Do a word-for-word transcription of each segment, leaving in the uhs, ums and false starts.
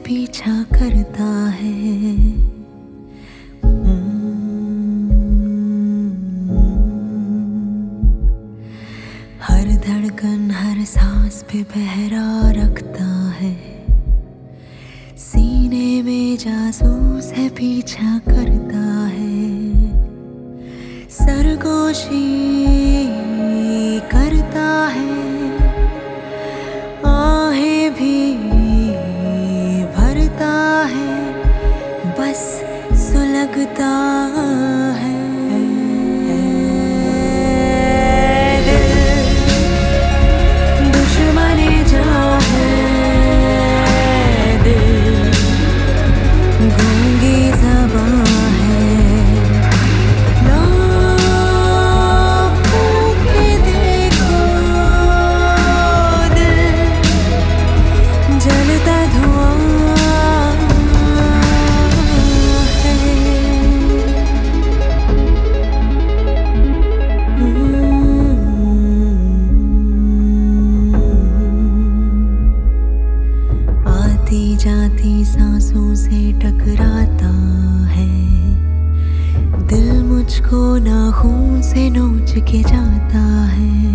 पीछा करता है। हर धड़कन हर सांस पे पहरा रखता है। सीने में जासूस है पीछा करता है। सरगोशी करता है। आहें भी भरता है। बस सुलगता है। जाती सांसों से टकराता है। दिल मुझको नाखून से नोच के जाता है।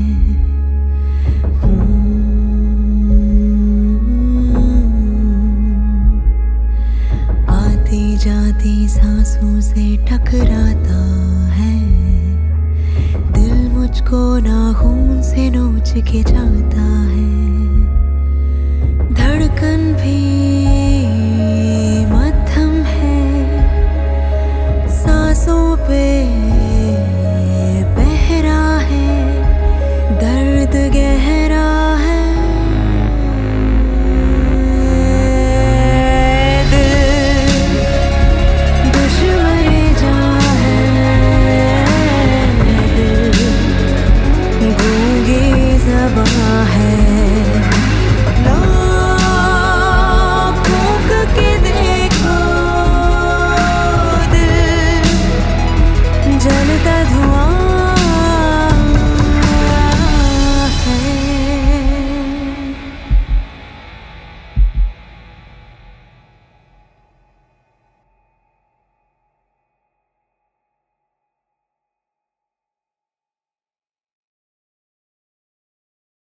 आती जाती सांसों से टकराता है। दिल मुझको नाखून से नोच के जाता है। धड़कन भी मध्यम है। सांसों पे बहरा है। दर्द गहरा है। दिल दुश्मन जा है। दिल गूंगी ज़बां है।